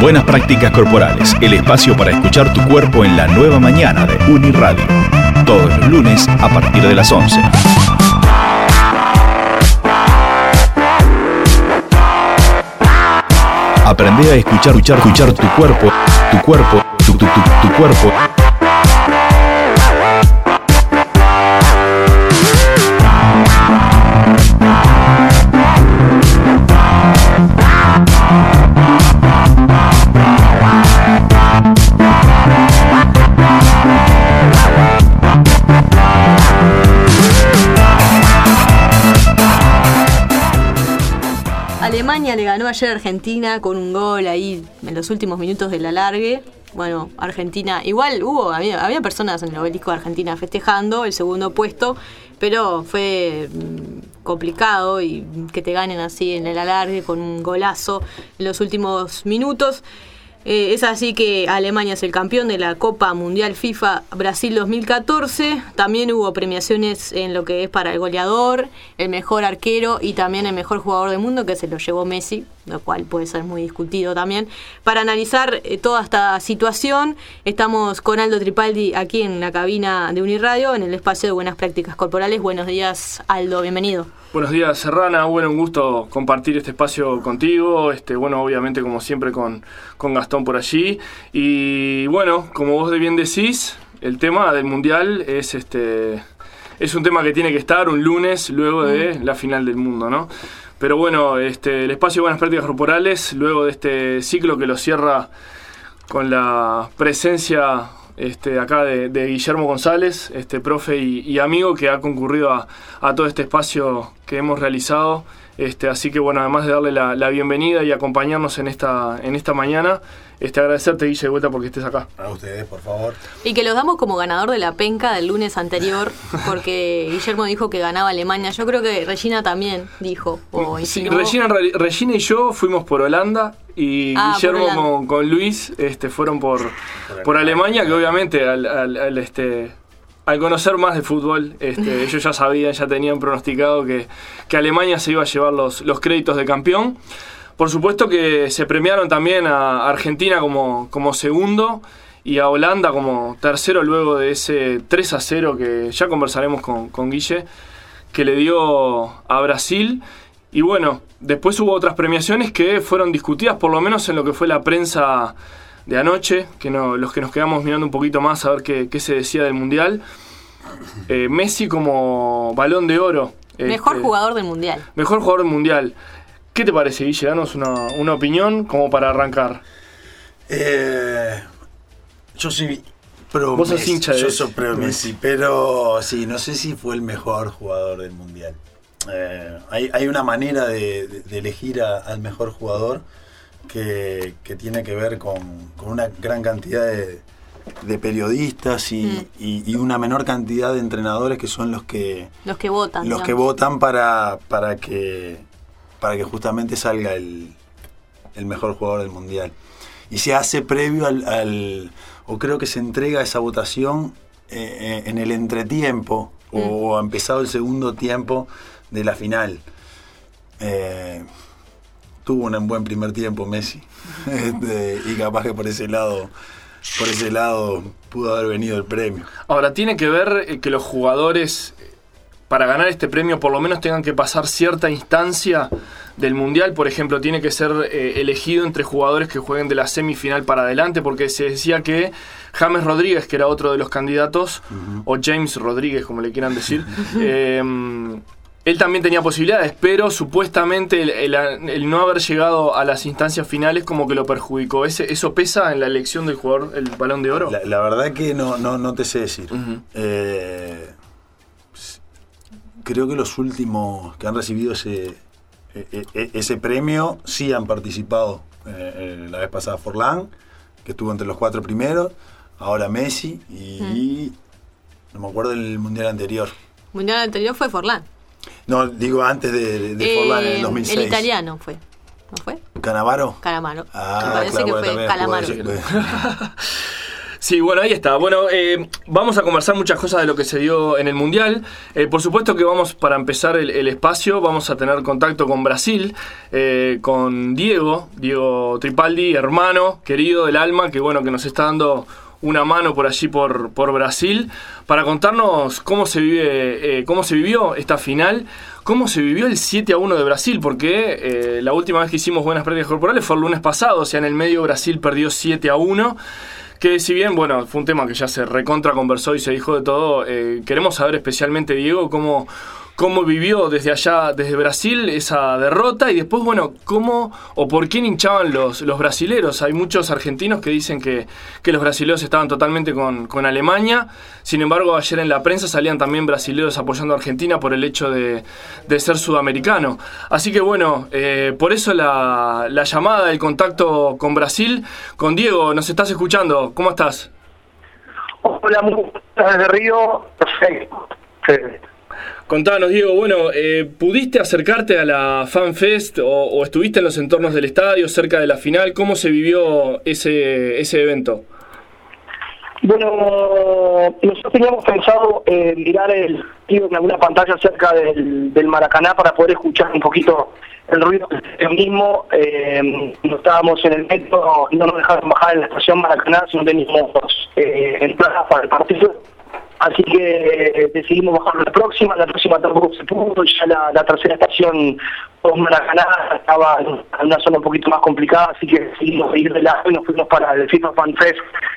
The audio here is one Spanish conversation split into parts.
Buenas prácticas corporales, el espacio para escuchar tu cuerpo en la nueva mañana de Uniradio. Todos los lunes a partir de las 11. Aprende a escuchar tu cuerpo, tu cuerpo. Alemania le ganó ayer a Argentina con un gol ahí en los últimos minutos del alargue. Bueno, Argentina, igual había personas en el obelisco de Argentina festejando el segundo puesto, pero fue complicado y que te ganen así en el alargue con un golazo en los últimos minutos. Es así que Alemania es el campeón de la Copa Mundial FIFA Brasil 2014. También hubo premiaciones en lo que es para el goleador, el mejor arquero y también el mejor jugador del mundo, que se lo llevó Messi, lo cual puede ser muy discutido también. Para analizar toda esta situación, estamos con Aldo Tripaldi aquí en la cabina de Uniradio, en el espacio de Buenas Prácticas Corporales. Buenos días, Aldo, bienvenido. Buenos días, Serrana. Bueno, un gusto compartir este espacio contigo. Bueno, obviamente, como siempre, con Gastón por allí. Y bueno, como vos bien decís, el tema del Mundial es un tema que tiene que estar un lunes luego de la final del mundo, ¿no? Pero bueno, el espacio de Buenas Prácticas Corporales, luego de este ciclo que lo cierra con la presencia acá de Guillermo González, profe y amigo que ha concurrido a todo este espacio que hemos realizado. Así que bueno, además de darle la bienvenida y acompañarnos en esta mañana, agradecerte, Guille, de vuelta porque estés acá. A ustedes, por favor. Y que los damos como ganador de la penca del lunes anterior, porque Guillermo dijo que ganaba Alemania. Yo creo que Regina también dijo. Sí, Regina y yo fuimos por Holanda y Guillermo con Luis fueron por Alemania, que obviamente al conocer más de fútbol, ellos ya sabían, ya tenían pronosticado que Alemania se iba a llevar los créditos de campeón. Por supuesto que se premiaron también a Argentina como segundo y a Holanda como tercero luego de ese 3-0 que ya conversaremos con Guille, que le dio a Brasil. Y bueno, después hubo otras premiaciones que fueron discutidas, por lo menos en lo que fue la prensa de anoche, los que nos quedamos mirando un poquito más a ver qué se decía del Mundial. Messi como Balón de Oro. Mejor jugador del Mundial. Mejor jugador del Mundial. ¿Qué te parece, Guille? Danos una opinión como para arrancar. Yo soy pro Vos sos Messi. hincha de Yo soy pro Messi, pero sí, no sé si fue el mejor jugador del Mundial. Hay una manera de elegir al mejor jugador que tiene que ver con una gran cantidad de periodistas y una menor cantidad de entrenadores que son los que votan. Los que votan para que justamente salga el mejor jugador del Mundial. Y se hace previo o creo que se entrega esa votación en el entretiempo o empezado el segundo tiempo de la final. Tuvo un buen primer tiempo Messi y capaz que por ese lado pudo haber venido el premio. Ahora, tiene que ver que los jugadores, para ganar este premio, por lo menos tengan que pasar cierta instancia del Mundial. Por ejemplo, tiene que ser elegido entre jugadores que jueguen de la semifinal para adelante, porque se decía que James Rodríguez, que era otro de los candidatos, o James Rodríguez, como le quieran decir, él también tenía posibilidades, pero supuestamente el no haber llegado a las instancias finales como que lo perjudicó. ¿Eso pesa en la elección del jugador, el Balón de Oro? La verdad que no te sé decir. Creo que los últimos que han recibido ese premio sí han participado. La vez pasada Forlán, que estuvo entre los 4 primeros, ahora Messi y no me acuerdo del Mundial anterior. El Mundial anterior fue Forlán. No, digo antes de Forlán en el 2006. El italiano fue, ¿no fue? ¿Cannavaro? Calamaro. Ah, me parece claro, que fue también, Calamaro. Sí, bueno, ahí está. Bueno, vamos a conversar muchas cosas de lo que se dio en el Mundial. Por supuesto que vamos, para empezar el espacio, vamos a tener contacto con Brasil, con Diego Tripaldi, hermano, querido del alma, que bueno, que nos está dando una mano por allí por Brasil, para contarnos cómo se vivió esta final, cómo se vivió el 7-1 de Brasil, porque la última vez que hicimos buenas prácticas corporales fue el lunes pasado, o sea, en el medio Brasil perdió 7-1, que si bien, bueno, fue un tema que ya se recontra conversó y se dijo de todo, queremos saber especialmente, Diego, cómo vivió desde allá, desde Brasil, esa derrota, y después, bueno, cómo o por quién hinchaban los brasileros. Hay muchos argentinos que dicen que los brasileros estaban totalmente con Alemania. Sin embargo, ayer en la prensa salían también brasileros apoyando a Argentina por el hecho de ser sudamericano. Así que bueno, por eso la llamada, el contacto con Brasil. Con Diego, ¿nos estás escuchando? ¿Cómo estás? Hola, muy buenas desde Río. Perfecto. Contanos, Diego, bueno, ¿pudiste acercarte a la FanFest o estuviste en los entornos del estadio, cerca de la final? ¿Cómo se vivió ese evento? Bueno, nosotros teníamos pensado mirar el partido en alguna pantalla cerca del Maracaná para poder escuchar un poquito el ruido del mismo. No estábamos en el metro, no nos dejaron bajar en la estación Maracaná, sino teníamos entradas para el partido. Así que decidimos bajar la próxima tampoco se pudo, ya la tercera estación post Maracaná estaba en una zona un poquito más complicada, así que decidimos ir de lado y nos fuimos para el FIFA Fan Fest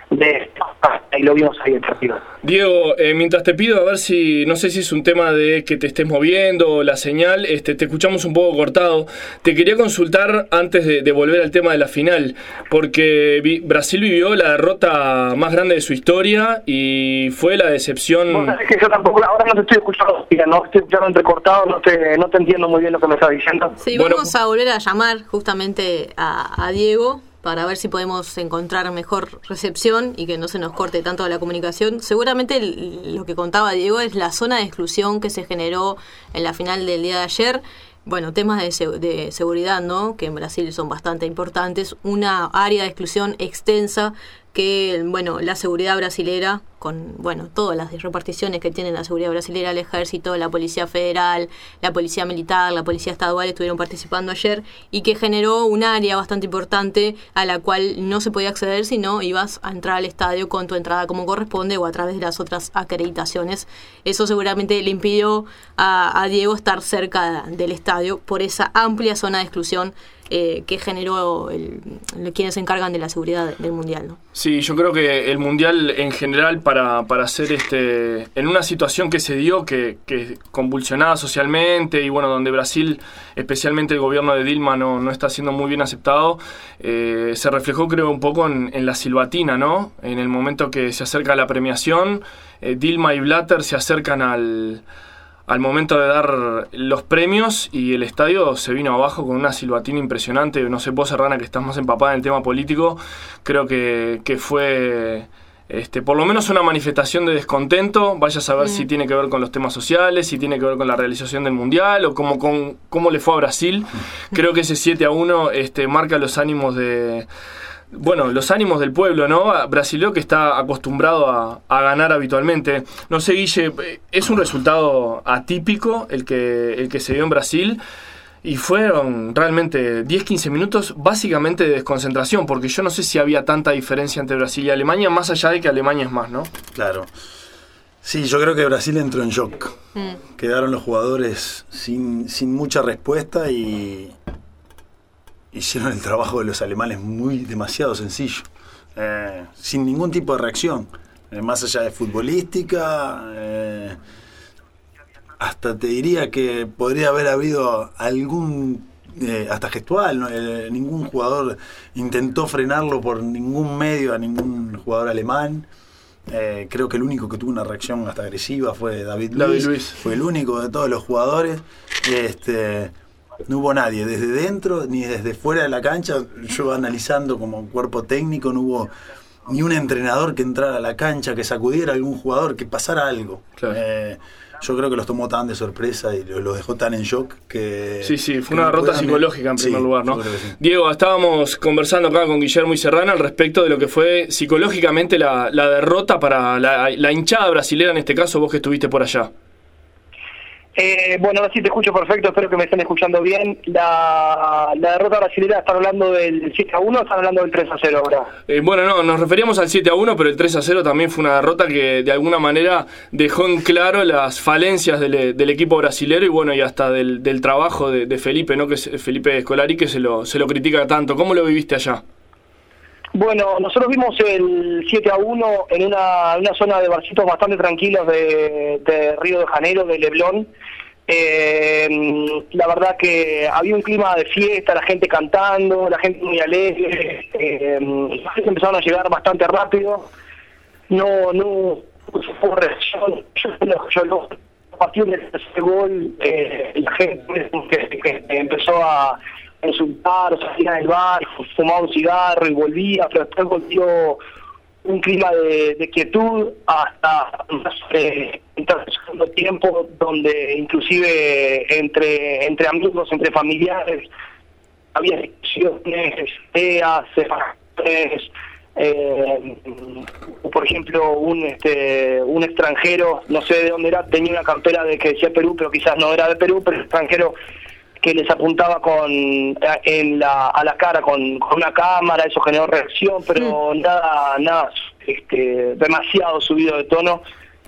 y lo vimos ahí el partido. Diego, mientras te pido, a ver si, no sé si es un tema de que te estés moviendo, la señal, te escuchamos un poco cortado. Te quería consultar antes de volver al tema de la final, porque Brasil vivió la derrota más grande de su historia y fue la decepción. Vos sabés que yo tampoco, ahora no te estoy escuchando, no estoy escuchando entrecortado, no te entiendo muy bien lo que me estás diciendo. Sí, bueno, vamos a volver a llamar justamente a Diego para ver si podemos encontrar mejor recepción y que no se nos corte tanto la comunicación. Seguramente lo que contaba Diego es la zona de exclusión que se generó en la final del día de ayer. Bueno, temas de seguridad, ¿no? Que en Brasil son bastante importantes. Una área de exclusión extensa que, bueno, la seguridad brasilera, con, bueno, todas las reparticiones que tiene la seguridad brasilera, el ejército, la policía federal, la policía militar, la policía estadual, estuvieron participando ayer, y que generó un área bastante importante a la cual no se podía acceder si no ibas a entrar al estadio con tu entrada como corresponde o a través de las otras acreditaciones. Eso seguramente le impidió a Diego estar cerca del estadio por esa amplia zona de exclusión que generó quienes se encargan de la seguridad del Mundial, ¿no? Sí, yo creo que el Mundial en general para hacer en una situación que se dio, que convulsionada socialmente y bueno, donde Brasil, especialmente el gobierno de Dilma no está siendo muy bien aceptado, se reflejó creo un poco en la silbatina, ¿no? En el momento que se acerca la premiación, Dilma y Blatter se acercan al momento de dar los premios y el estadio se vino abajo con una silbatina impresionante. No sé, vos, Serrana, que estás más empapada en el tema político, creo que fue por lo menos una manifestación de descontento. Vaya a saber si tiene que ver con los temas sociales, si tiene que ver con la realización del Mundial o cómo le fue a Brasil. Creo que ese 7-1 marca los ánimos los ánimos del pueblo, ¿no? Brasilero que está acostumbrado a ganar habitualmente. No sé, Guille, es un resultado atípico el que se dio en Brasil y fueron realmente 10-15 minutos básicamente de desconcentración, porque yo no sé si había tanta diferencia entre Brasil y Alemania, más allá de que Alemania es más, ¿no? Claro. Sí, yo creo que Brasil entró en shock. Quedaron los jugadores sin mucha respuesta y hicieron el trabajo de los alemanes demasiado sencillo, sin ningún tipo de reacción, más allá de futbolística, hasta te diría que podría haber habido algún, hasta gestual, ¿no? Ningún jugador intentó frenarlo por ningún medio a ningún jugador alemán. Creo que el único que tuvo una reacción hasta agresiva fue David Luiz. Fue el único de todos los jugadores. No hubo nadie, desde dentro ni desde fuera de la cancha. Yo analizando como cuerpo técnico, no hubo ni un entrenador que entrara a la cancha, que sacudiera a algún jugador, que pasara algo. Claro. Yo creo que los tomó tan de sorpresa y los dejó tan en shock que... Sí, fue una derrota psicológica en primer lugar, ¿no? Sí. Diego, estábamos conversando acá con Guillermo y Serrano al respecto de lo que fue psicológicamente la derrota para la hinchada brasilera, en este caso, vos que estuviste por allá. Bueno, ahora sí te escucho perfecto, espero que me estén escuchando bien. La derrota brasilera, ¿están hablando del 7-1 o están hablando del 3-0 ahora? Bueno, no, nos referíamos al 7-1, pero el 3-0 también fue una derrota que de alguna manera dejó en claro las falencias del equipo brasilero y bueno, y hasta del trabajo de Felipe, ¿no? Que es Felipe Scolari, que se lo critica tanto. ¿Cómo lo viviste allá? Bueno, nosotros vimos el 7-1 en una zona de barcitos bastante tranquilos de Río de Janeiro, de Leblon. La verdad que había un clima de fiesta, la gente cantando, la gente muy alegre, empezaron a llegar bastante rápido. No hubo reacción. Yo a partir del tercer gol, la gente que empezó a insultar, o salía del bar, fumaba un cigarro y volvía, pero después volvió un clima de quietud hasta el segundo tiempo, donde inclusive entre amigos, entre familiares, había discusiones, ideas, separaciones. Por ejemplo, un extranjero, no sé de dónde era, tenía una campera de que decía Perú, pero quizás no era de Perú, pero el extranjero que les apuntaba a la cara con una cámara, eso generó reacción, pero nada demasiado subido de tono,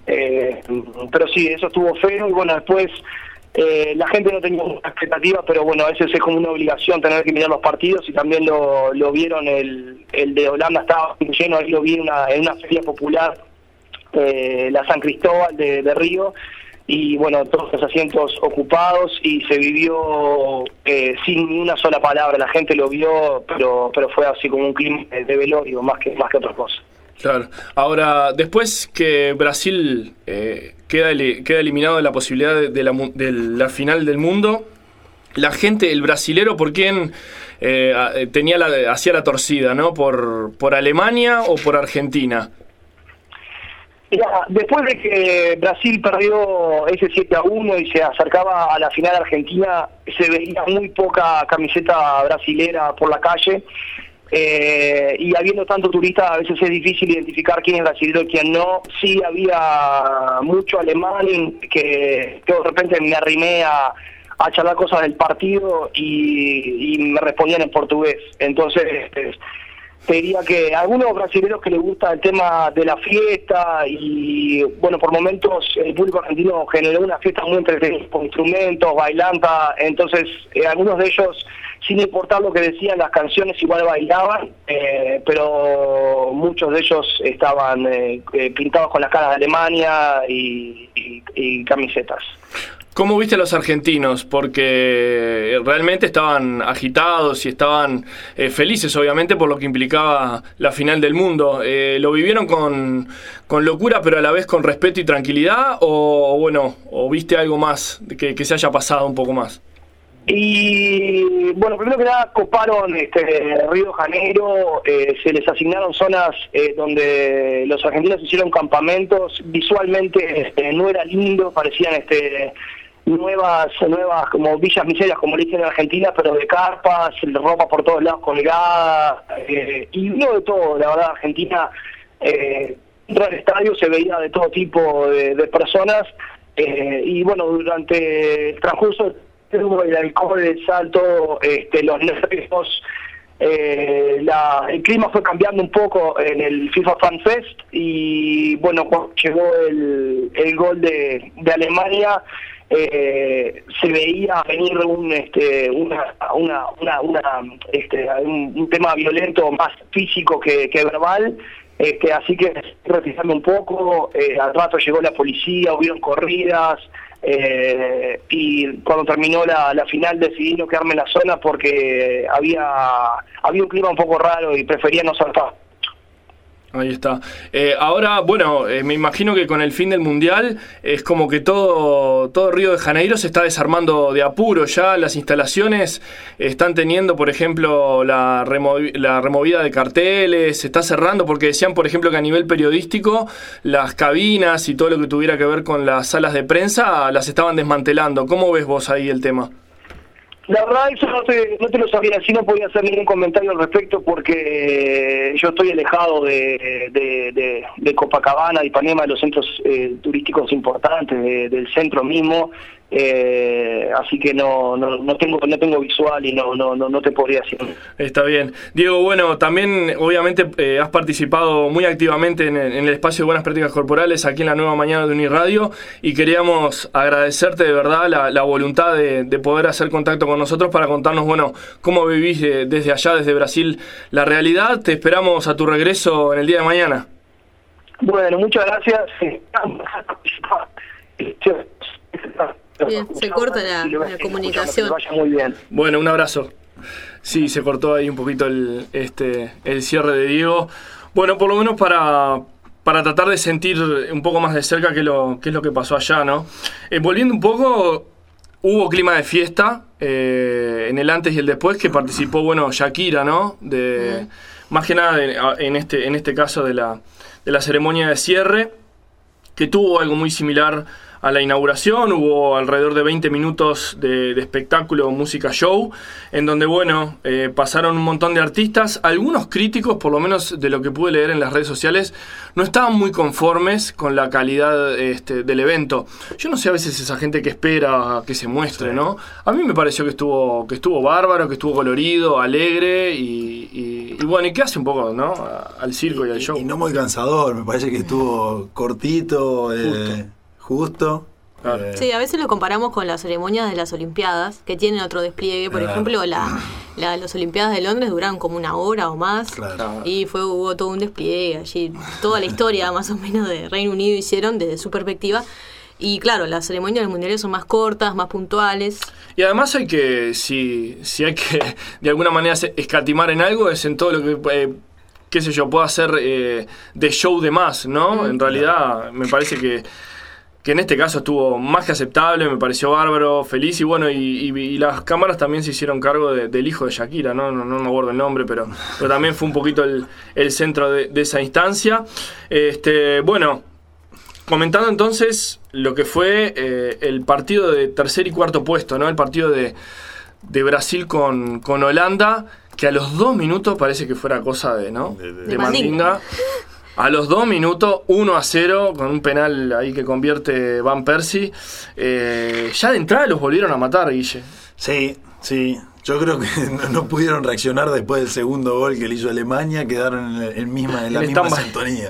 pero sí, eso estuvo feo y bueno, después la gente no tenía una expectativa, pero bueno, a veces es como una obligación tener que mirar los partidos y también lo vieron, el de Holanda estaba lleno, ahí lo vi en una feria popular, la San Cristóbal de Río, y bueno, todos los asientos ocupados y se vivió sin una sola palabra, la gente lo vio, pero fue así como un clima de velorio más que otra cosa. Claro. Ahora, después que Brasil queda eliminado de la posibilidad de la final del mundo, la gente, el brasilero, ¿por quién hacía la torcida, no? ¿Por Alemania o por Argentina? Mira, después de que Brasil perdió ese 7-1 y se acercaba a la final argentina, se veía muy poca camiseta brasilera por la calle, y habiendo tanto turista a veces es difícil identificar quién es brasilero y quién no. Sí había mucho alemán que de repente me arrimé a charlar cosas del partido y me respondían en portugués. Entonces te diría que a algunos brasileños que les gusta el tema de la fiesta y bueno, por momentos el público argentino generó una fiesta muy entretenida con instrumentos, bailanta, entonces algunos de ellos, sin importar lo que decían las canciones, igual bailaban, pero muchos de ellos estaban pintados con las caras de Alemania y camisetas. ¿Cómo viste a los argentinos? Porque realmente estaban agitados y estaban felices, obviamente, por lo que implicaba la final del mundo. ¿Lo vivieron con locura, pero a la vez con respeto y tranquilidad? ¿O viste algo más que se haya pasado un poco más? Y bueno, primero que nada coparon Río de Janeiro, se les asignaron zonas donde los argentinos hicieron campamentos. Visualmente no era lindo, parecían nuevas como villas miserias, como le dicen en Argentina, pero de carpas, ropa por todos lados colgada, y vino de todo, la verdad. Argentina, dentro del estadio se veía de todo tipo de personas, y bueno, durante el transcurso el alcohol, el salto, los nervios, el clima fue cambiando un poco en el FIFA Fan Fest, y bueno, cuando llegó el gol de Alemania, se veía venir un tema violento, más físico que verbal, así que retirarme un poco. Al rato llegó la policía, hubieron corridas, y cuando terminó la final decidí no quedarme en la zona porque había un clima un poco raro y prefería no saltar. Ahí está. Ahora, bueno, me imagino que con el fin del Mundial es como que todo Río de Janeiro se está desarmando de apuro. Ya las instalaciones están teniendo, por ejemplo, la removida de carteles, se está cerrando porque decían, por ejemplo, que a nivel periodístico las cabinas y todo lo que tuviera que ver con las salas de prensa las estaban desmantelando. ¿Cómo ves vos ahí el tema? La verdad, eso no te lo sabía decir, no podía hacer ningún comentario al respecto porque yo estoy alejado de Copacabana, de Ipanema, de los centros turísticos importantes, del centro mismo, así que no tengo visual y no te podría decir. Está bien. Diego, bueno, también obviamente has participado muy activamente en el espacio de Buenas Prácticas Corporales aquí en la nueva mañana de Uniradio y queríamos agradecerte de verdad la voluntad de poder hacer contacto con nosotros para contarnos, bueno, cómo vivís desde allá, desde Brasil, la realidad. Te esperamos a tu regreso en el día de mañana. Bueno, muchas gracias. Bien, se corta la comunicación. Que vaya muy bien. Bueno, un abrazo. Sí, se cortó ahí un poquito el cierre de Diego. Bueno, por lo menos para tratar de sentir un poco más de cerca qué es lo que pasó allá, ¿no? Volviendo un poco, hubo clima de fiesta en el antes y el después que participó, bueno, Shakira, ¿no? Más que nada en este caso de la ceremonia de cierre, que tuvo algo muy similar a la inauguración. Hubo alrededor de 20 minutos de espectáculo, música, show, en donde, bueno, pasaron un montón de artistas. Algunos críticos, por lo menos de lo que pude leer en las redes sociales, no estaban muy conformes con la calidad del evento. Yo no sé a veces esa gente que espera que se muestre, ¿no? A mí me pareció que estuvo bárbaro, que estuvo colorido, alegre y bueno, y que hace un poco, ¿no? Al circo y al show. Y no muy cansador, me parece que estuvo cortito, justo. Claro. Sí, a veces lo comparamos con las ceremonias de las Olimpiadas, que tienen otro despliegue. Por ejemplo, las Olimpiadas de Londres duraron como 1 hora o más. Claro. Y hubo todo un despliegue allí. Toda la historia más o menos de Reino Unido hicieron desde su perspectiva. Y claro, las ceremonias del Mundial son más cortas, más puntuales. Y además hay que, si hay que de alguna manera escatimar en algo, es en todo lo que... qué sé yo, puedo hacer de show de más, ¿no? En realidad me parece que en este caso estuvo más que aceptable, me pareció bárbaro, feliz, y bueno, y las cámaras también se hicieron cargo del hijo de Shakira, no me acuerdo el nombre, pero también fue un poquito el centro de esa instancia. Bueno, comentando entonces lo que fue el partido de tercer y cuarto puesto, ¿no? El partido de Brasil con Holanda, que a los 2 minutos parece que fuera cosa de mandinga. A los 2 minutos, 1-0, con un penal ahí que convierte Van Persie. Ya de entrada los volvieron a matar, Guille. Sí. Yo creo que no pudieron reaccionar después del segundo gol que le hizo Alemania, quedaron en la misma sintonía.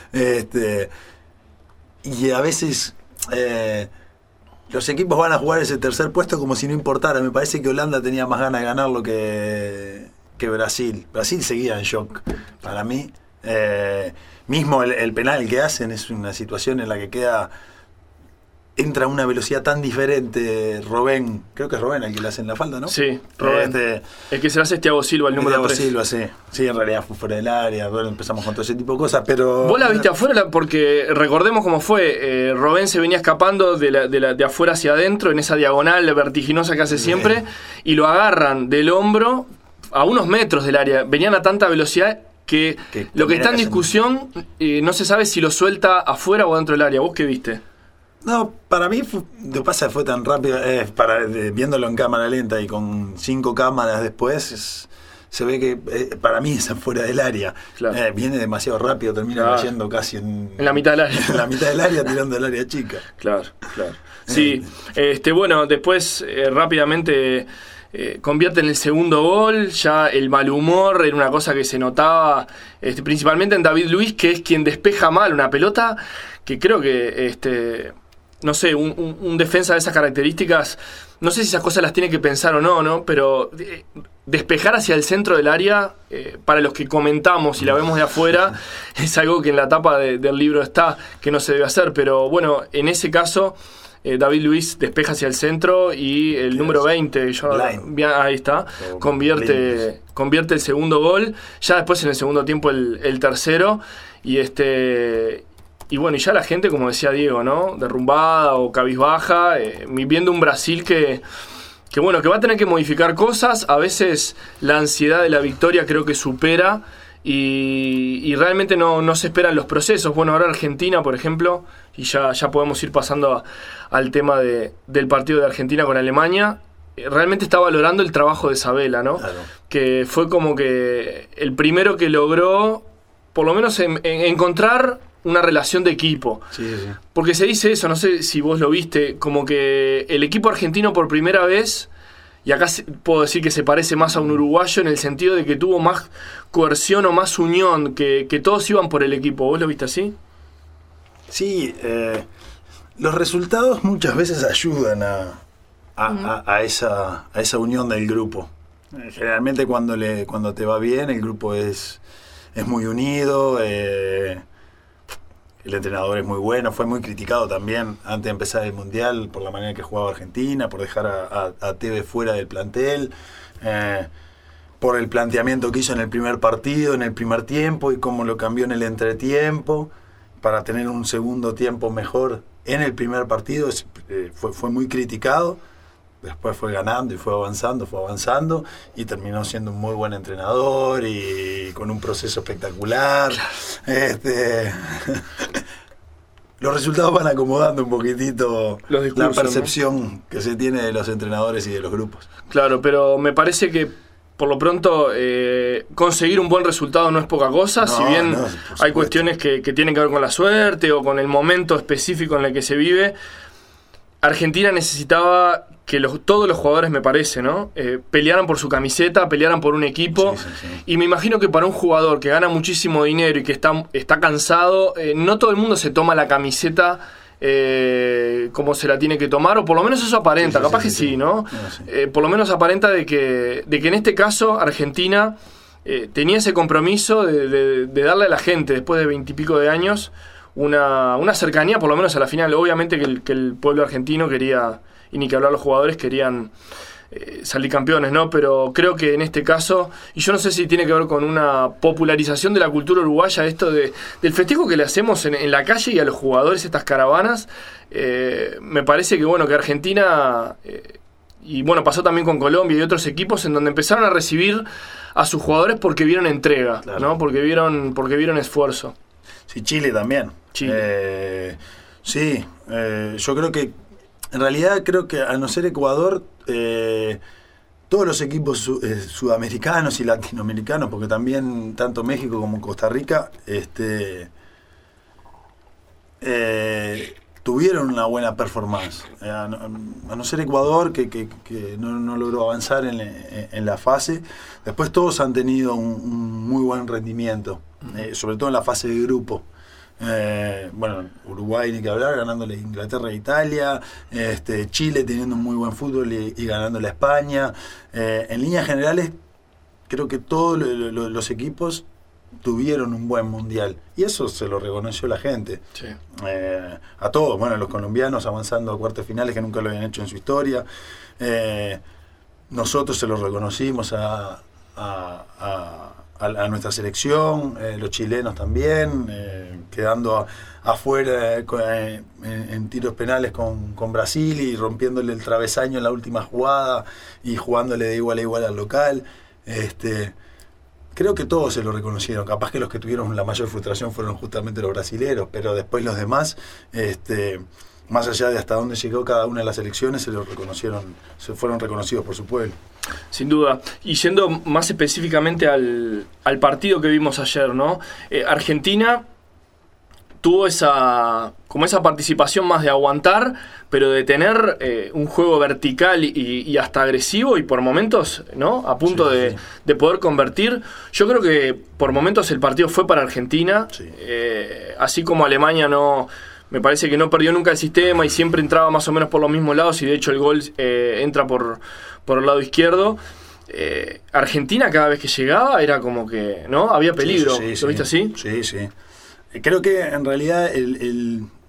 Y a veces los equipos van a jugar ese tercer puesto como si no importara. Me parece que Holanda tenía más ganas de ganarlo que Brasil. Brasil seguía en shock para mí. Mismo el penal que hacen es una situación en la que entra a una velocidad tan diferente. Robben, creo que es Robben el que le hacen la falta, ¿no? Sí, Robben. El que se hace es Thiago Silva, el número 3. Thiago Silva, sí, en realidad fue fuera del área. Bueno, empezamos con todo ese tipo de cosas, pero... ¿Vos la viste afuera? Porque recordemos cómo fue. Robben se venía escapando de afuera hacia adentro, en esa diagonal vertiginosa que hace siempre, y lo agarran del hombro a unos metros del área. Venían a tanta velocidad que lo que está en discusión no se sabe si lo suelta afuera o dentro del área. ¿Vos qué viste? No, para mí fue tan rápido, viéndolo en cámara lenta y con 5 cámaras después, se ve que para mí es afuera del área. Claro. Viene demasiado rápido, termina cayendo casi en la mitad del área. En la mitad del área, tirando del área chica. Claro. Sí, bueno, después rápidamente... convierte en el segundo gol. Ya el mal humor era una cosa que se notaba principalmente en David Luiz, que es quien despeja mal una pelota, que creo que no sé, un defensa de esas características, no sé si esas cosas las tiene que pensar o no, pero despejar hacia el centro del área, para los que comentamos y la vemos de afuera, es algo que en la tapa del libro está, que no se debe hacer, pero bueno, en ese caso David Luiz despeja hacia el centro y el número 20, ahí está, convierte el segundo gol. Ya después en el segundo tiempo el tercero. Y bueno, y ya la gente, como decía Diego, ¿no? Derrumbada o cabizbaja, viendo un Brasil que bueno, que va a tener que modificar cosas. A veces la ansiedad de la victoria creo que supera y realmente no se esperan los procesos. Bueno, ahora Argentina, por ejemplo, y ya podemos ir pasando al tema del partido de Argentina con Alemania, realmente está valorando el trabajo de Sabella, ¿no? Claro. Que fue como que el primero que logró, por lo menos, encontrar una relación de equipo. Sí. Porque se dice eso, no sé si vos lo viste, como que el equipo argentino por primera vez, y acá puedo decir que se parece más a un uruguayo en el sentido de que tuvo más coerción o más unión, que todos iban por el equipo. ¿Vos lo viste así? Sí, los resultados muchas veces ayudan a esa unión del grupo. Generalmente cuando te va bien, el grupo es muy unido, el entrenador es muy bueno, fue muy criticado también antes de empezar el Mundial por la manera que jugaba Argentina, por dejar a Tevez fuera del plantel, por el planteamiento que hizo en el primer partido, en el primer tiempo, y cómo lo cambió en el entretiempo para tener un segundo tiempo mejor en el primer partido. Fue muy criticado. Después fue ganando y fue avanzando y terminó siendo un muy buen entrenador y con un proceso espectacular. Los resultados van acomodando un poquitito la percepción, ¿no?, que se tiene de los entrenadores y de los grupos. Claro, pero me parece que por lo pronto conseguir un buen resultado no es poca cosa, si bien hay cuestiones que tienen que ver con la suerte o con el momento específico en el que se vive. Argentina necesitaba que todos los jugadores, me parece, ¿no? Pelearan por su camiseta, pelearan por un equipo. Sí. Y me imagino que para un jugador que gana muchísimo dinero y que está cansado, no todo el mundo se toma la camiseta como se la tiene que tomar, o por lo menos eso aparenta, capaz que sí, ¿no? Por lo menos aparenta de que en este caso Argentina tenía ese compromiso de darle a la gente, después de 20 y pico de años, una cercanía, por lo menos a la final. Obviamente que el pueblo argentino quería, y ni que hablar los jugadores, querían salir campeones, ¿no? Pero creo que en este caso, y yo no sé si tiene que ver con una popularización de la cultura uruguaya, esto del festejo que le hacemos en la calle y a los jugadores, estas caravanas, me parece que bueno, que Argentina, y bueno, pasó también con Colombia y otros equipos, en donde empezaron a recibir a sus jugadores porque vieron entrega, claro, ¿no? Porque vieron esfuerzo. Sí, Chile también. Chile. Yo creo que, en realidad, a no ser Ecuador, todos los equipos sudamericanos y latinoamericanos, porque también tanto México como Costa Rica, tuvieron una buena performance. A no ser Ecuador, que no logró avanzar en la fase, después todos han tenido un muy buen rendimiento, sobre todo en la fase de grupo. Uruguay ni que hablar, ganándole a Inglaterra e Italia, Chile teniendo un muy buen fútbol y ganándole a España. En líneas generales, creo que todos los equipos tuvieron un buen mundial, y eso se lo reconoció la gente. Sí. A todos, los colombianos avanzando a cuartos finales, que nunca lo habían hecho en su historia. Nosotros se lo reconocimos a nuestra selección, los chilenos también, quedando afuera en tiros penales con Brasil y rompiéndole el travesaño en la última jugada y jugándole de igual a igual al local. Creo que todos se lo reconocieron. Capaz que los que tuvieron la mayor frustración fueron justamente los brasileros, pero después los demás, más allá de hasta dónde llegó cada una de las selecciones, se fueron reconocidos por su pueblo. Sin duda. Y yendo más específicamente al partido que vimos ayer, ¿no? Argentina tuvo esa participación más de aguantar, pero de tener un juego vertical y hasta agresivo, y por momentos, ¿no?, a punto de poder convertir. Yo creo que por momentos el partido fue para Argentina, así como Alemania me parece que no perdió nunca el sistema y siempre entraba más o menos por los mismos lados, y de hecho el gol entra por el lado izquierdo. Argentina, cada vez que llegaba era como que, ¿no?, había peligro. ¿Lo viste así? Sí. Creo que en realidad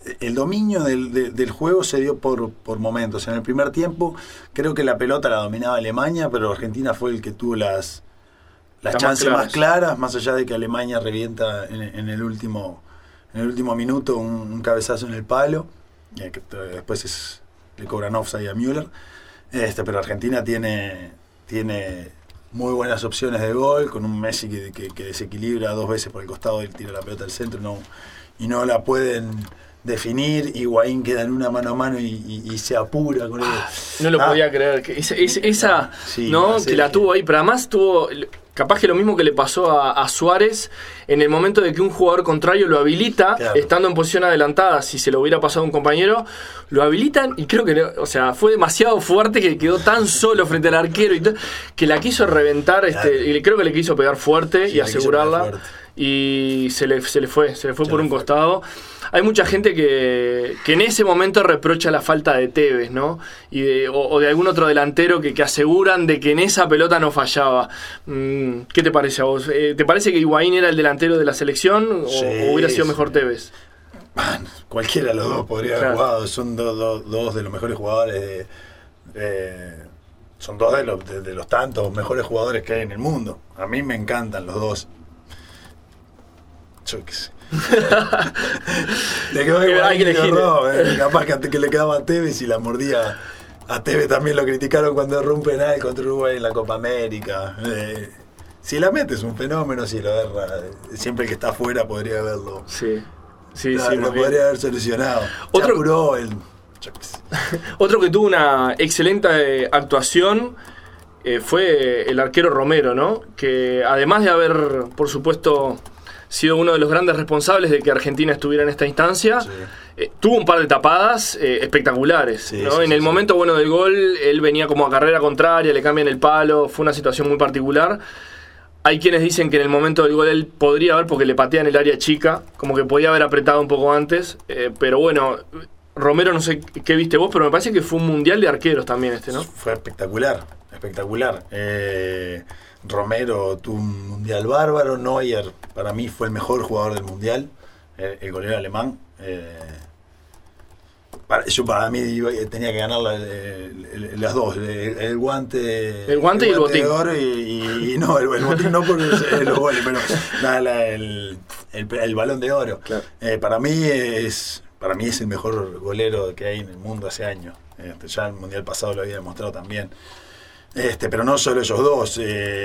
el dominio del juego se dio por momentos. En el primer tiempo creo que la pelota la dominaba Alemania, pero Argentina fue el que tuvo las chances más claras, más allá de que Alemania revienta en el último minuto un cabezazo en el palo, que después le cobran offside a Müller. Pero Argentina tiene muy buenas opciones de gol, con un Messi que desequilibra 2 veces por el costado, él tira la pelota al centro y no la pueden definir. Higuaín queda en una mano a mano y se apura con él. No lo podía creer. Que esa sí, ¿no? Que la tuvo ahí, pero además tuvo capaz que lo mismo que le pasó a Suárez en el momento de que un jugador contrario lo habilita, claro, estando en posición adelantada. Si se lo hubiera pasado a un compañero, lo habilitan y creo que, o sea, fue demasiado fuerte, que quedó tan solo frente al arquero y que la quiso reventar, claro, y creo que le quiso pegar fuerte, sí, y asegurarla. Y se le fue por un costado. Hay mucha gente que en ese momento reprocha la falta de Tevez, ¿no? O de algún otro delantero que aseguran de que en esa pelota no fallaba. ¿Qué te parece a vos? ¿Te parece que Higuaín era el delantero de la selección sí, o hubiera sido mejor Tevez? Cualquiera de los dos podría haber jugado. Son dos de los mejores jugadores son dos de los tantos mejores jugadores que hay en el mundo. A mí me encantan los dos. Yo qué sé. Le quedó hay que elegir. Capaz que le quedaba a Tevez y la mordía. A Tevez también lo criticaron cuando erró un penal contra Uruguay en la Copa América. Si la mete es un fenómeno, si lo erra. Siempre el que está afuera podría haberlo. Sí, lo podría haber solucionado. Otro que tuvo una excelente actuación fue el arquero Romero, ¿no? Que además de haber, por supuesto, sido uno de los grandes responsables de que Argentina estuviera en esta instancia, sí, tuvo un par de tapadas espectaculares, sí, ¿no? En el momento bueno del gol, él venía como a carrera contraria, le cambian el palo, fue una situación muy particular. Hay quienes dicen que en el momento del gol él podría haber, porque le patean el área chica, como que podía haber apretado un poco antes, pero bueno, Romero, no sé qué viste vos, pero me parece que fue un mundial de arqueros también ¿no? Fue espectacular. Romero tuvo un mundial bárbaro. Neuer para mí fue el mejor jugador del mundial, el golero alemán. Para mí tenía que ganar las dos, el guante y el botín de oro y no, el botín no porque los goles, pero el balón de oro. Claro. Para mí es el mejor golero que hay en el mundo hace años. Ya el mundial pasado lo había demostrado también. Pero no solo ellos dos,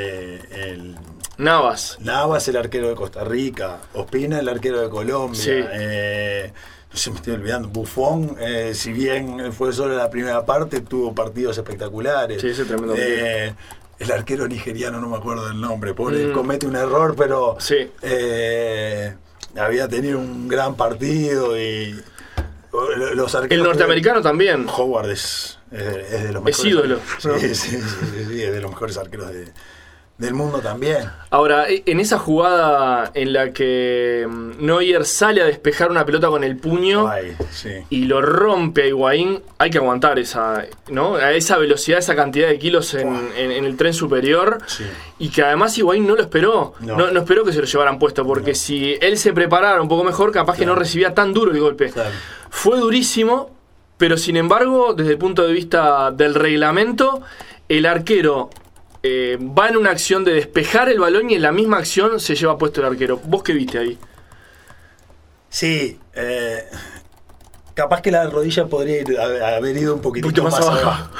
Navas, el arquero de Costa Rica, Ospina, el arquero de Colombia, sí, no sé, me estoy olvidando, Buffon, si bien fue solo la primera parte, tuvo partidos espectaculares. Sí, ese tremendo. El arquero nigeriano, no me acuerdo del nombre, pobre, comete un error, pero sí, había tenido un gran partido y los arqueros. El norteamericano también. Howard es de los mejores. Es ídolo. Sí, es de los mejores arqueros del mundo también. Ahora, en esa jugada en la que Neuer sale a despejar una pelota con el puño, sí, y lo rompe a Higuaín, hay que aguantar ¿no? A esa velocidad, esa cantidad de kilos en el tren superior, sí, y que además Higuaín no lo esperó, no esperó que se lo llevaran puesto, porque si él se preparara un poco mejor, capaz que no recibía tan duro el golpe. Claro. Fue durísimo, pero sin embargo, desde el punto de vista del reglamento, el arquero va en una acción de despejar el balón y en la misma acción se lleva puesto el arquero. ¿Vos qué viste ahí? Sí, capaz que la rodilla podría haber ido un poquitito más abajo.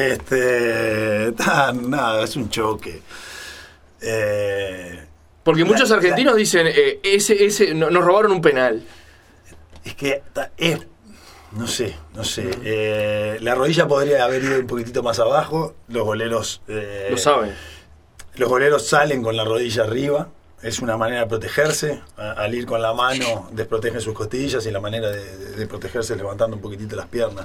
Nada, es un choque. Porque muchos argentinos dicen, nos robaron un penal. Es que no sé. La rodilla podría haber ido un poquitito más abajo. Los goleros lo saben. Los goleros salen con la rodilla arriba. Es una manera de protegerse. Al ir con la mano desprotegen sus costillas, y la manera de protegerse es levantando un poquitito las piernas.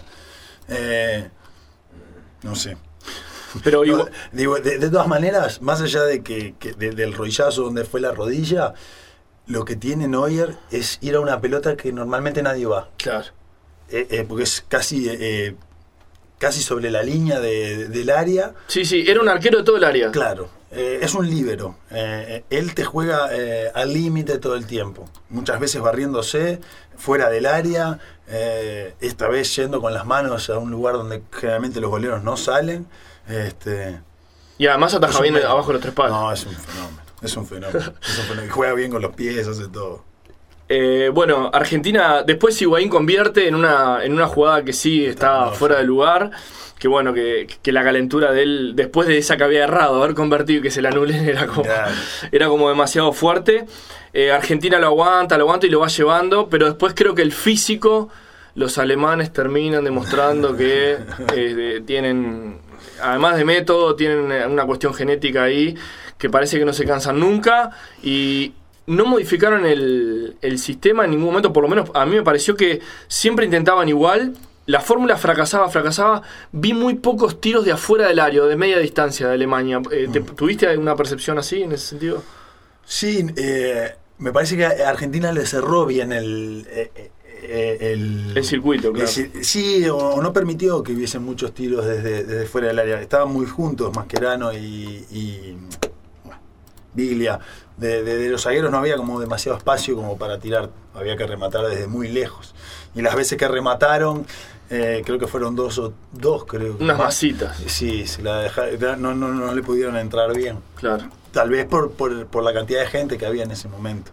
No sé. Pero digo, de todas maneras, más allá de del rodillazo donde fue la rodilla, lo que tiene Neuer es ir a una pelota que normalmente nadie va. Claro. Porque es casi casi sobre la línea del área. Sí, era un arquero de todo el área. Claro, es un líbero. Él te juega al límite todo el tiempo. Muchas veces barriéndose fuera del área, esta vez yendo con las manos a un lugar donde generalmente los goleros no salen. Y además ataja bien abajo de los 3 palos. No, es un fenómeno. Y juega bien con los pies, hace todo. Bueno, Argentina, después Higuaín convierte en una jugada que sí está fuera de lugar. Que bueno, que la calentura de él, después de esa que había errado, haber convertido y que se la anulen, era como demasiado fuerte. Argentina lo aguanta y lo va llevando, pero después creo que el físico, los alemanes terminan demostrando que tienen, además de método, tienen una cuestión genética ahí que parece que no se cansan nunca, y no modificaron el sistema en ningún momento. Por lo menos a mí me pareció que siempre intentaban igual. La fórmula fracasaba. Vi muy pocos tiros de afuera del área, de media distancia de Alemania. ¿Tuviste alguna percepción así en ese sentido? Sí, me parece que a Argentina le cerró bien el circuito, claro. Sí, o no permitió que hubiesen muchos tiros desde fuera del área. Estaban muy juntos Mascherano y Biglia. De los zagueros no había como demasiado espacio como para tirar. Había que rematar desde muy lejos. Y las veces que remataron, creo que fueron dos, creo. Unas masitas. Sí, se la dejaron, no le pudieron entrar bien. Claro. Tal vez por la cantidad de gente que había en ese momento.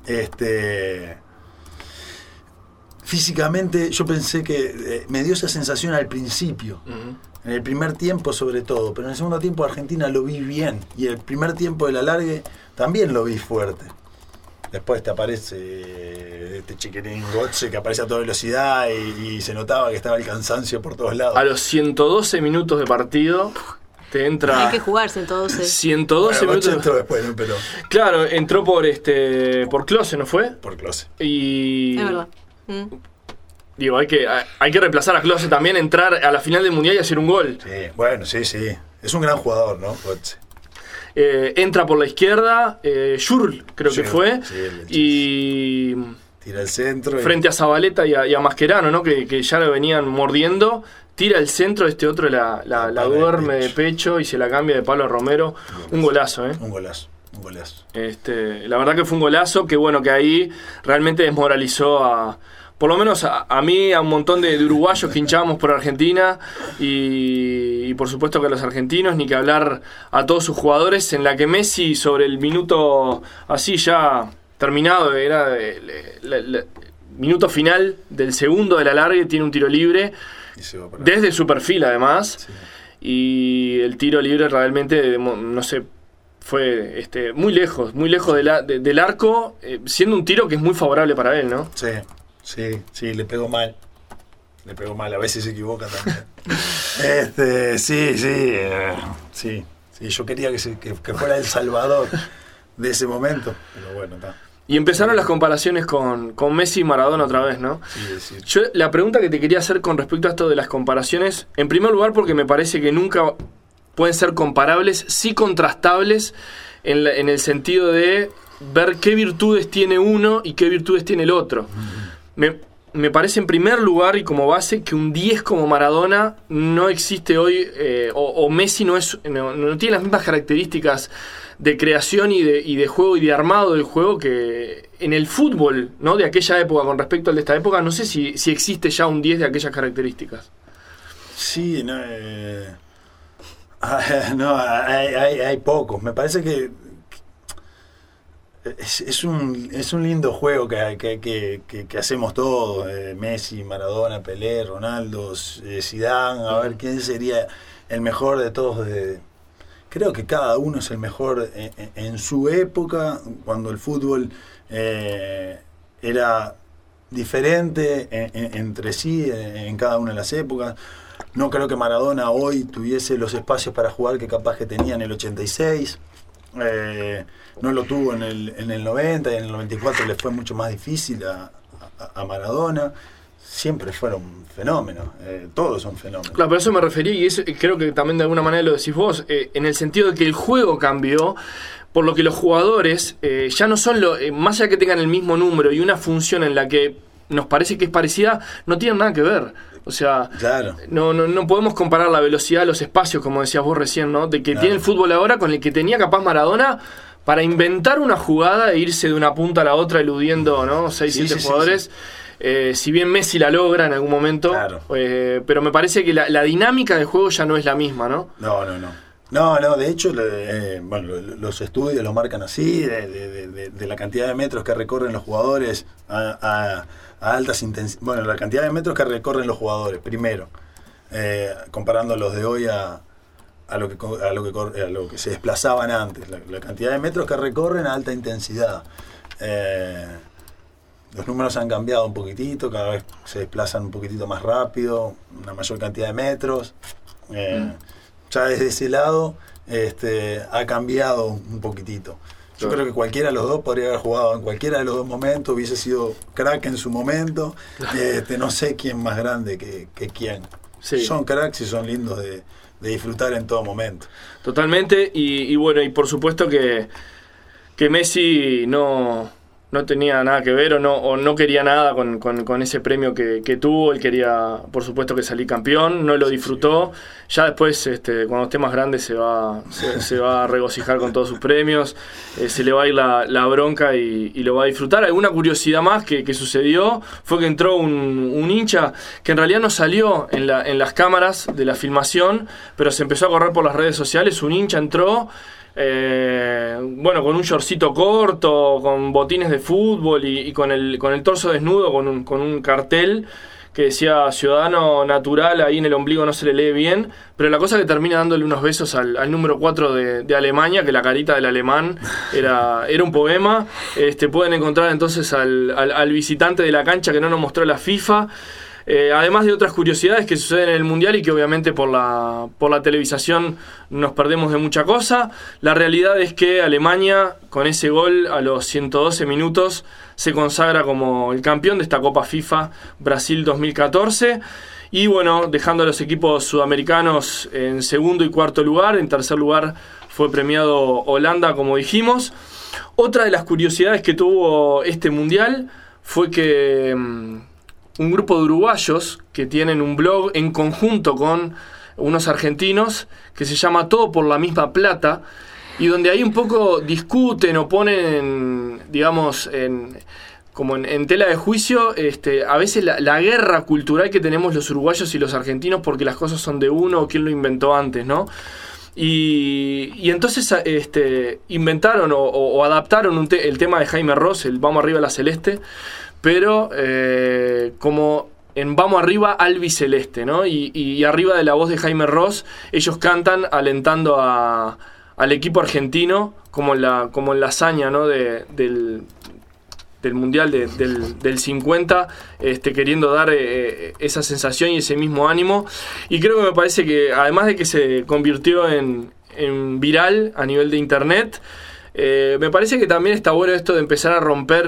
Físicamente yo pensé que me dio esa sensación al principio. Uh-huh. En el primer tiempo sobre todo, pero en el segundo tiempo Argentina lo vi bien. Y el primer tiempo del alargue también lo vi fuerte. Después te aparece este chiquirín Götze que aparece a toda velocidad y se notaba que estaba el cansancio por todos lados. A los 112 minutos de partido te entra... Hay que jugar 112. 112 minutos. Entró después, ¿no? Pero... Claro, entró por Klose, ¿no fue? Por Klose. Y... Es verdad. Digo, hay que reemplazar a Klose también, entrar a la final del Mundial y hacer un gol. Sí, bueno, sí. Es un gran jugador, ¿no? Götze. Entra por la izquierda, Schürrle creo que fue, y tira el centro frente a Zabaleta y a Mascherano, ¿no? que ya lo venían mordiendo, tira el centro, este otro la duerme de pecho y se la cambia de palo a Romero. Un golazo, Un golazo. La verdad que fue un golazo, que bueno, que ahí realmente desmoralizó por lo menos a mí, a un montón de uruguayos que hinchábamos por Argentina y por supuesto que a los argentinos, ni que hablar a todos sus jugadores, en la que Messi sobre el minuto así ya terminado, era el minuto final del segundo del alargue, tiene un tiro libre desde su perfil además, sí. Y el tiro libre realmente, no sé, fue muy lejos del arco, siendo un tiro que es muy favorable para él, ¿no? Sí, le pegó mal. A veces se equivoca también. Sí, yo quería que fuera el salvador de ese momento, pero bueno, está. Y empezaron las comparaciones con Messi y Maradona otra vez, ¿no? Sí. Yo la pregunta que te quería hacer con respecto a esto de las comparaciones, en primer lugar porque me parece que nunca pueden ser comparables, sí contrastables en el sentido de ver qué virtudes tiene uno y qué virtudes tiene el otro. Me parece en primer lugar y como base que un 10 como Maradona no existe hoy, o Messi no tiene las mismas características de creación y de juego y de armado del juego que en el fútbol, ¿no? De aquella época con respecto al de esta época. No sé si existe ya un 10 de aquellas características. Sí, hay pocos. Me parece que es un lindo juego que hacemos todos, Messi, Maradona, Pelé, Ronaldo, Zidane, a ver quién sería el mejor de todos. Creo que cada uno es el mejor en su época, cuando el fútbol era diferente entre sí en cada una de las épocas. No creo que Maradona hoy tuviese los espacios para jugar que capaz que tenía en el 86. No lo tuvo en el 90 y en el 94 le fue mucho más difícil a Maradona. Siempre fueron fenómenos, todos son fenómenos. Claro, pero eso me refería y creo que también de alguna manera lo decís vos, en el sentido de que el juego cambió, por lo que los jugadores ya no son, más allá que tengan el mismo número y una función en la que nos parece que es parecida, no tienen nada que ver. O sea, claro. no podemos comparar la velocidad de los espacios, como decías vos recién, ¿no? De que tiene el fútbol ahora con el que tenía capaz Maradona para inventar una jugada e irse de una punta a la otra eludiendo, ¿no? 6-7 jugadores. Sí. Si bien Messi la logra en algún momento, claro. Pero me parece que la dinámica del juego ya no es la misma, ¿no? No, de hecho, los estudios lo marcan así, de la cantidad de metros que recorren los jugadores a altas intensidades. Bueno, la cantidad de metros que recorren los jugadores, primero, comparando los de hoy a lo que se desplazaban antes, la cantidad de metros que recorren a alta intensidad. Los números han cambiado un poquitito, cada vez se desplazan un poquitito más rápido, una mayor cantidad de metros. Ya desde ese lado ha cambiado un poquitito. Yo creo que cualquiera de los dos podría haber jugado en cualquiera de los dos momentos, hubiese sido crack en su momento. No sé quién más grande que quién. Sí. Son cracks y son lindos de disfrutar en todo momento. Totalmente, y bueno, y por supuesto que Messi no tenía nada que ver o no quería nada con ese premio que tuvo. Él quería, por supuesto, que salir campeón, no lo disfrutó. Ya después, cuando esté más grande, se va a regocijar con todos sus premios, se le va a ir la bronca y lo va a disfrutar. Alguna curiosidad más que sucedió fue que entró un hincha que en realidad no salió en las cámaras de la filmación, pero se empezó a correr por las redes sociales. Un hincha entró con un shortcito corto, con botines de fútbol y con el torso desnudo, con un cartel que decía ciudadano natural, ahí en el ombligo no se le lee bien, pero la cosa que termina dándole unos besos al número 4 de Alemania, que la carita del alemán era un poema. Pueden encontrar entonces al visitante de la cancha que no nos mostró la FIFA. Además de otras curiosidades que suceden en el Mundial y que obviamente por la televisación nos perdemos de mucha cosa. La realidad es que Alemania, con ese gol a los 112 minutos, se consagra como el campeón de esta Copa FIFA Brasil 2014. Y bueno, dejando a los equipos sudamericanos en segundo y cuarto lugar. En tercer lugar fue premiado Holanda, como dijimos. Otra de las curiosidades que tuvo este Mundial fue que un grupo de uruguayos que tienen un blog en conjunto con unos argentinos que se llama Todo por la Misma Plata, y donde ahí un poco discuten o ponen, digamos, como en tela de juicio a veces la guerra cultural que tenemos los uruguayos y los argentinos porque las cosas son de uno o quién lo inventó antes, ¿no? Y entonces inventaron o adaptaron el tema de Jaime Ross, el Vamos Arriba la Celeste, pero como en Vamos Arriba Albiceleste, ¿no? Y arriba de la voz de Jaime Ross, ellos cantan alentando al equipo argentino como en la hazaña, ¿no? del Mundial del 50, queriendo dar esa sensación y ese mismo ánimo. Y creo que me parece que, además de que se convirtió en viral a nivel de internet, me parece que también está bueno esto de empezar a romper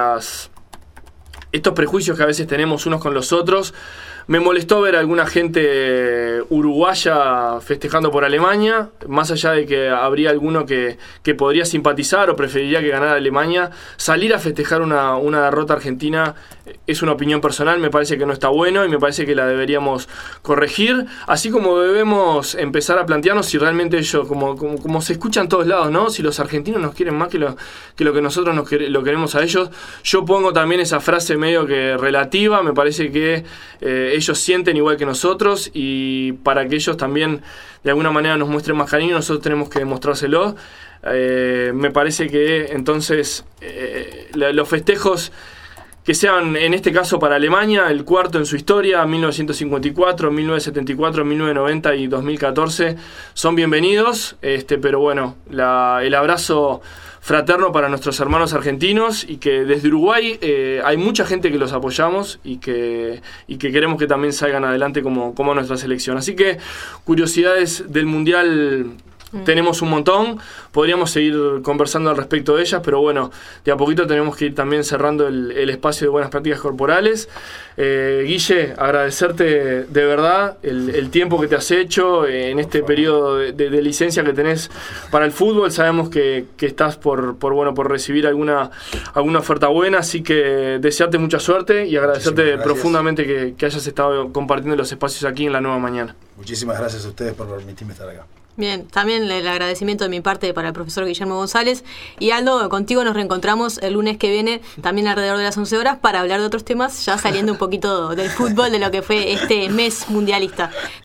estos prejuicios que a veces tenemos unos con los otros. Me molestó ver a alguna gente uruguaya festejando por Alemania, más allá de que habría alguno que podría simpatizar o preferiría que ganara Alemania. Salir a festejar una derrota argentina es una opinión personal, me parece que no está bueno y me parece que la deberíamos corregir, así como debemos empezar a plantearnos si realmente ellos, como se escucha en todos lados, ¿no? Si los argentinos nos quieren más que lo que nosotros lo queremos a ellos. Yo pongo también esa frase medio que relativa, me parece que ellos sienten igual que nosotros, y para que ellos también de alguna manera nos muestren más cariño, nosotros tenemos que demostrárselo. Me parece que entonces los festejos que sean, en este caso para Alemania, el cuarto en su historia, 1954, 1974, 1990 y 2014, son bienvenidos, pero bueno, el abrazo fraterno para nuestros hermanos argentinos, y que desde Uruguay hay mucha gente que los apoyamos y que queremos que también salgan adelante como nuestra selección. Así que curiosidades del Mundial tenemos un montón, podríamos seguir conversando al respecto de ellas, pero bueno, de a poquito tenemos que ir también cerrando el espacio de buenas prácticas corporales. Guille, agradecerte de verdad el tiempo que te has hecho en este periodo de licencia que tenés para el fútbol. Sabemos que estás por recibir alguna oferta buena, así que desearte mucha suerte y agradecerte profundamente que hayas estado compartiendo los espacios aquí en La Nueva Mañana. Muchísimas gracias a ustedes por permitirme estar acá. Bien, también el agradecimiento de mi parte para el profesor Guillermo González. Y Aldo, contigo nos reencontramos el lunes que viene, también alrededor de las 11 horas, para hablar de otros temas, ya saliendo un poquito del fútbol, de lo que fue este mes mundialista.